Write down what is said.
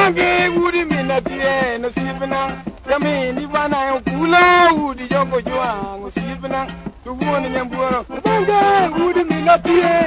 Bange woody mina pie no silbina. Yami ni bana yo kula woody jongo joa no silbina. Tu woni nyamburo. Bange woody mina pie.